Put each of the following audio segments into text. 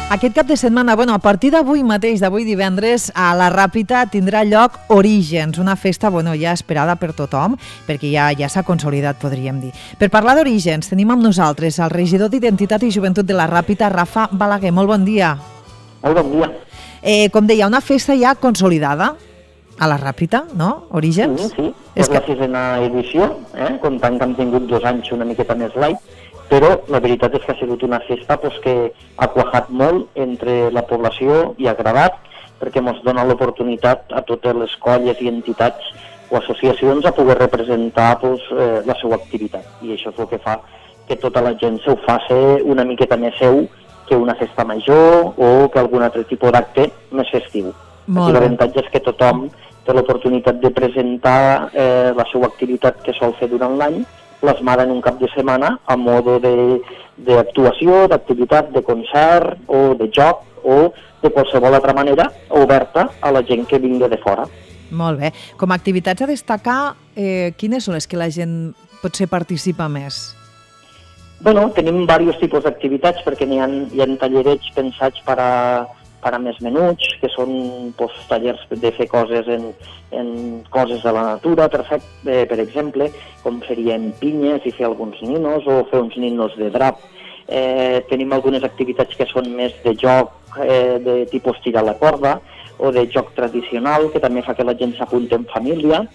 Aquest cap de setmana, a partir d'avui mateix, d'avui divendres, a la Ràpita tindrà lloc Orígens, una festa ja esperada per tothom, perquè ja s'ha consolidat, podríem dir. Per parlar d'Orígens, tenim amb nosaltres el regidor d'Identitat i Joventut de la Ràpita, Rafa Balaguer. Molt bon dia. Molt bon dia. Com deia, una festa ja consolidada a la Ràpita, no? Orígens? Sí. És la 6ª edició, comptant que hem tingut 2 anys una miqueta més light, però la veritat és que ha sigut una festa que ha quajat molt entre la població i ha agradat, perquè ens dona l'oportunitat a totes les colles i entitats o associacions a poder representar la seva activitat. I això és el que fa que tota la gent s'ho faci una miqueta més seu que una festa major o que algun altre tipus d'acte més festiu. L'avantatge és que tothom té l'oportunitat de presentar la seva activitat que sol fer durant l'any, plasmada en un cap de setmana a modo d'actuació, d'activitat, de concert o de joc o de qualsevol altra manera oberta a la gent que vingui de fora. Molt bé. Com a activitats a destacar, quines són les que la gent potser participa més? Tenim diversos tipus d'activitats perquè hi ha tallerets pensats per a més menuts, que són tallers de fer coses en coses de la natura, per exemple, com serien pinyes i fer alguns ninos o fer uns ninos de drap. Tenim algunes activitats que són més de joc, de tipus tirar la corda, o de joc tradicional, que també fa que la gent s'apunti en família.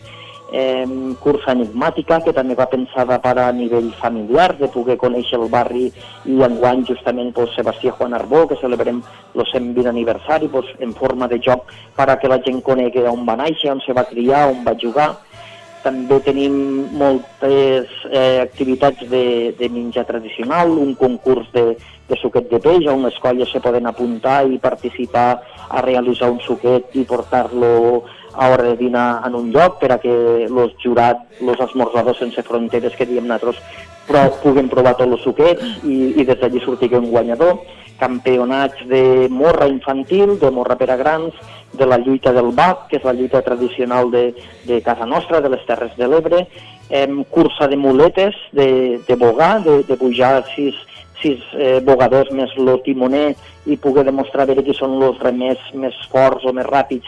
Cursa enigmàtica, que també va pensada per a nivell familiar, de poder conèixer el barri, i enguany justament Sebastià Juan Arbó, que celebrem el 120 aniversari en forma de joc per a que la gent conegui on va néixer, on se va criar, on va jugar. També tenim moltes activitats de menjar tradicional, un concurs de suquet de peix, on les colles se poden apuntar i participar a realitzar un suquet i portar-lo a hora de dinar en un lloc per a que els jurats, els esmorzadors sense fronteres que diem nosaltres, puguin provar tots els suquets i des d'allí sortir un guanyador. Campionats de morra infantil, de morra per a grans, de la lluita del bac, que és la lluita tradicional de casa nostra, de les Terres de l'Ebre, cursa de muletes, de bogar, de pujar sis bogadors més el timoner i poder demostrar qui són els remers més forts o més ràpids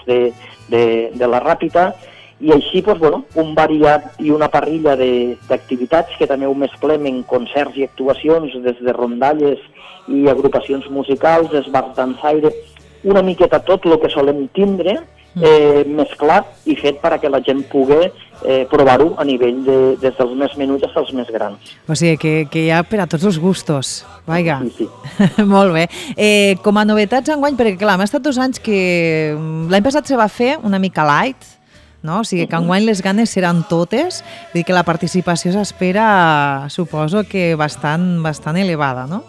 de la Ràpita. I així, un variat i una parrilla d'activitats que també ho mesclem en concerts i actuacions, des de rondalles i agrupacions musicals, esbarts dansaire, una miqueta tot el que solem tindre mesclat i fet per a que la gent pugui provar-ho a nivell des dels més menuts fins als més grans. O sigui, que hi ha per a tots els gustos. Vaiga. Sí. Molt bé. Com a novetats enguany, perquè clar, hem estat 2 anys que l'any passat se va fer una mica light, no? O sigui que enguany les ganes seran totes, vull dir que la participació s'espera, suposo que bastant elevada, no?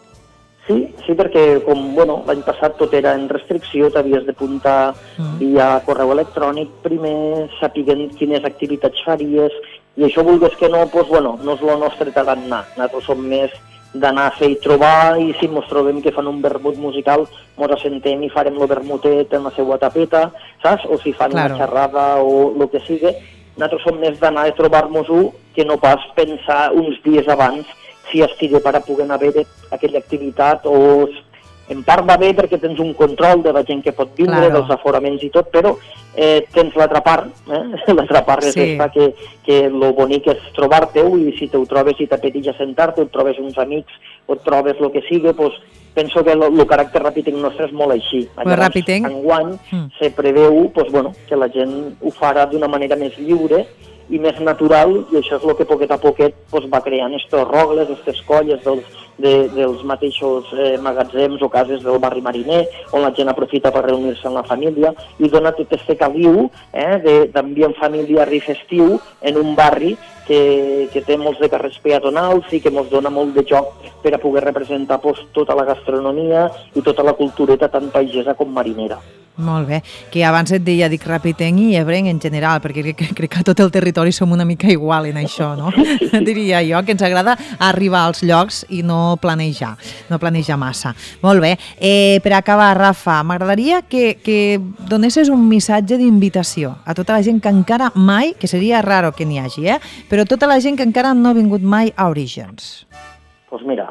Sí, perquè com l'any passat tot era en restricció, t'havies d'apuntar via correu electrònic, primer sapiguent quines activitats faries, i això vulguis que no, no és el nostre tarannà. Nosaltres som més d'anar a fer i trobar, i si ens trobem que fan un vermut musical, ens assentem i farem el vermutet en la seva tapeta, saps? O si fan una xerrada o el que sigui. Nosaltres som més d'anar a trobar-nos-ho que no pas pensar uns dies abans si estigui per a poder anar a veure aquella activitat, o en part va bé perquè tens un control de la gent que pot vindre, dels aforaments i tot, però tens l'altra part, l'altra part és que el bonic és trobar-te-ho, i si te ho trobes i t'apeteix sentar-te, et trobes uns amics o et trobes el que sigui, penso que el caràcter ràpid nostre és molt així. Enguany se preveu que la gent ho farà d'una manera més lliure i més natural, i això és el que poquet a poquet va creant estos rogles, aquestes colles dels mateixos magatzems o cases del barri mariner, on la gent aprofita per reunir-se amb la família i dona tot aquest caliu d'ambient familiar i festiu en un barri que té molts de carrers peatonals i que ens dona molt de joc per a poder representar tota la gastronomia i tota la cultureta tant pagesa com marinera. Molt bé, que abans et deia, dic Ràpitenc i ebrenc en general, perquè crec que tot el territori som una mica igual en això, no? Diria jo, que ens agrada arribar als llocs i no planejar massa. Molt bé, per acabar, Rafa, m'agradaria que donessis un missatge d'invitació a tota la gent que encara mai, que seria raro que n'hi hagi, però tota la gent que encara no ha vingut mai a Orígens. Doncs mira,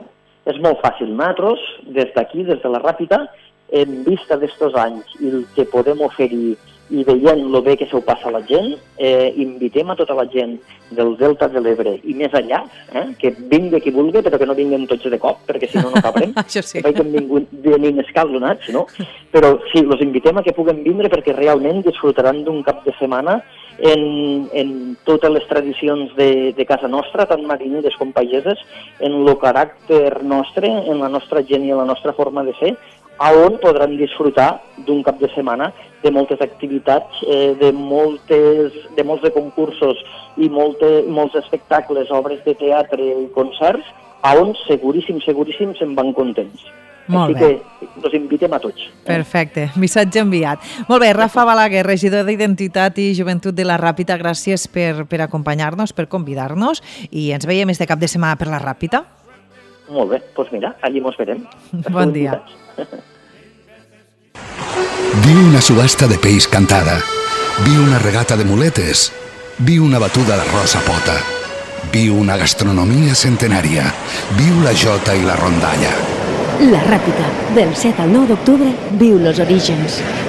És molt fàcil. Nosaltres, des d'aquí, des de la Ràpita, en vista d'estos anys i el que podem oferir i veient lo bé que s'ho passa a la gent, invitem a tota la gent del Delta de l'Ebre i més enllà, que vingui qui vulgui, però que no vinguem tots de cop, perquè si no, no cabrem. Això sí. Que venim escalonats, no? Però sí, els invitem a que puguen vindre perquè realment disfrutaran d'un cap de setmana en totes les tradicions de casa nostra, tant marineres com pageses, en el caràcter nostre, en la nostra gent i en la nostra forma de ser, on podran disfrutar d'un cap de setmana de moltes activitats, de molts de concursos i molts espectacles, obres de teatre i concerts, on seguríssim se'n van contents. Molt bé. Així que us invitem a tots. Perfecte, missatge enviat. Molt bé, Rafa Balaguer, regidor d'Identitat i Joventut de la Ràpita, gràcies per acompanyar-nos, per convidar-nos, i ens veiem este cap de setmana per la Ràpita. Molt bé, doncs mira, allí mos verem. Bon dia. Viu una subhasta de peix cantada. Viu una regata de muletes. Viu una batuda d'arròs a pota. Viu una gastronomia centenària. Viu la jota i la rondalla. La Ràpita, del 7 al 9 d'octubre, viu los orígens.